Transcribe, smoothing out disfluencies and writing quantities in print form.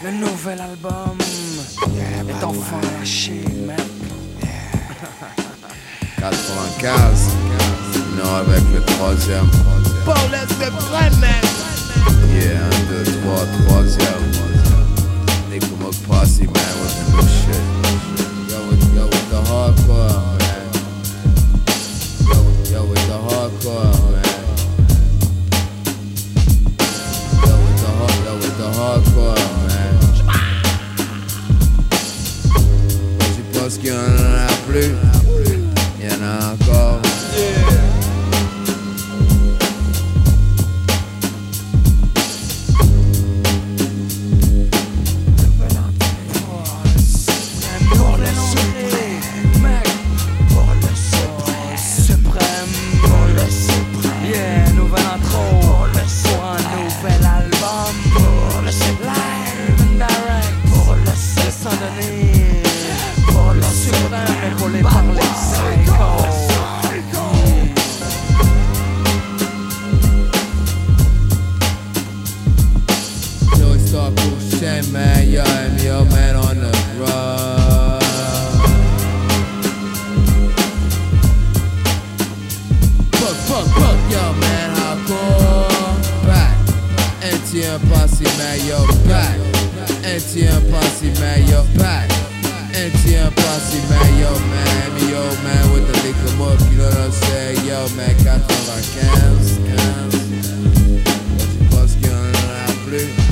Le nouvel album est enfin lâché, mec. 95, non avec le troisième. Paul S. Bremen. Yeah, 1, 2, 3, troisième. Nigga Posse, man, with the new shit. Yo, with the hardcore, man. Yo, with the hardcore, man. Yo, with the hardcore, man. Tu penses qu'il y en a plus? Il y en a encore. Man, yo, I'm your man on the run. Fuck, yo, man, hardcore. Back, NTM Posse, man, yo, back. NTM Posse, man, yo, back. NTM Posse, man, yo, man, with the liquor muck, you know what I'm saying? Yo, man, 95, je pense qu'il y en a plus.